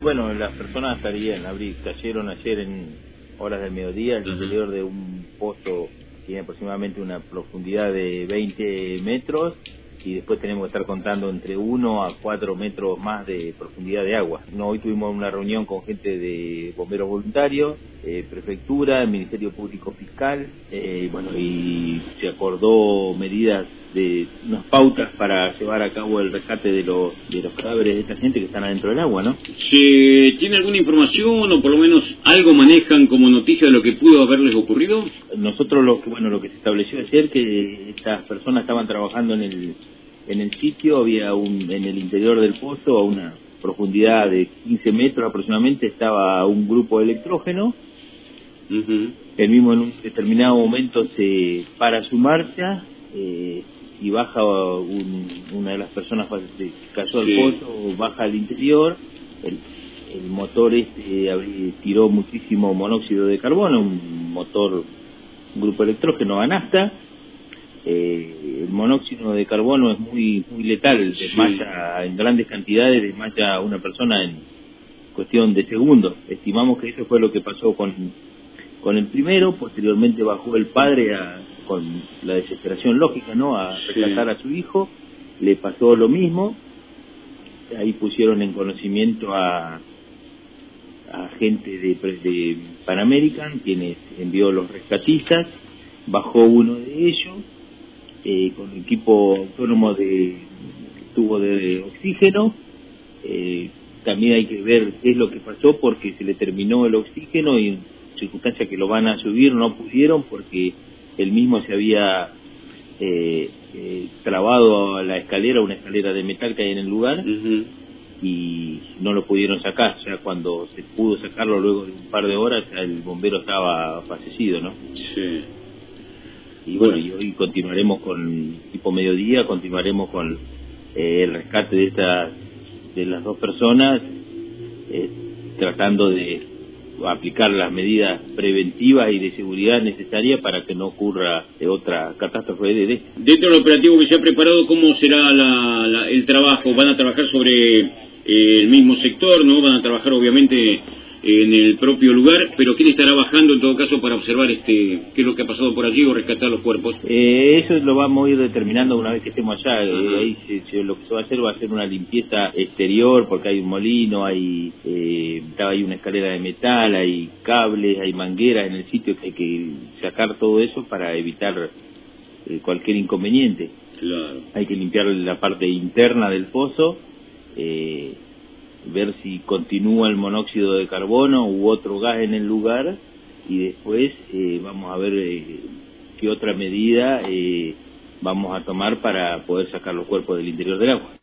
Bueno, las personas estarían, cayeron ayer en horas del mediodía al interior de un pozo que tiene aproximadamente una profundidad de 20 metros y después tenemos que estar contando entre 1 a 4 metros más de profundidad de agua. No, hoy tuvimos una reunión con gente de bomberos voluntarios, prefectura, Ministerio Público Fiscal, y se acordó medidas de unas pautas para llevar a cabo el rescate de los cadáveres de esta gente que están adentro del agua, ¿no? ¿Se tiene alguna información o por lo menos algo manejan como noticia de lo que pudo haberles ocurrido? Nosotros lo que se estableció ayer que estas personas estaban trabajando en el sitio, había en el interior del pozo a una profundidad de 15 metros aproximadamente estaba un grupo de electrógeno. El mismo en un determinado momento se para su marcha y baja una de las personas que cayó al pozo, baja al interior, el motor tiró muchísimo monóxido de carbono, un grupo electrógeno a nafta. El monóxido de carbono es muy letal, desmaya en grandes cantidades, desmaya a una persona en cuestión de segundos. Estimamos que eso fue lo que pasó con el primero. Posteriormente bajó el padre con la desesperación lógica, ¿no?, a rescatar a su hijo. Le pasó lo mismo. Ahí pusieron en conocimiento a gente de Pan American, quienes envió los rescatistas. Bajó uno de ellos con equipo autónomo de tubo de oxígeno. También hay que ver qué es lo que pasó, porque se le terminó el oxígeno y en circunstancias que lo van a subir no pudieron porque él mismo se había trabado a la escalera, una escalera de metal que hay en el lugar, y no lo pudieron sacar. O sea, cuando se pudo sacarlo luego de un par de horas, el bombero estaba fallecido, ¿no? Sí. Y bueno, y hoy continuaremos tipo mediodía, continuaremos con el rescate de las dos personas, tratando de aplicar las medidas preventivas y de seguridad necesarias para que no ocurra otra catástrofe de esta. Dentro del operativo que se ha preparado, ¿cómo será el trabajo? ¿Van a trabajar sobre el mismo sector, no? ¿Van a trabajar obviamente en el propio lugar? ¿Pero quién estará bajando en todo caso para observar qué es lo que ha pasado por allí o rescatar los cuerpos? Eso lo vamos a ir determinando una vez que estemos allá. Ahí lo que se va a hacer una limpieza exterior, porque hay un molino, hay una escalera de metal, hay cables, hay mangueras en el sitio, que hay que sacar todo eso para evitar cualquier inconveniente. Claro. Hay que limpiar la parte interna del pozo, ver si continúa el monóxido de carbono u otro gas en el lugar, y después vamos a ver qué otra medida vamos a tomar para poder sacar los cuerpos del interior del agua.